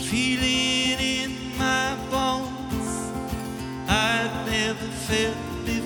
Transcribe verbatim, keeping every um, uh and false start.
feel it in my bones I've never felt before.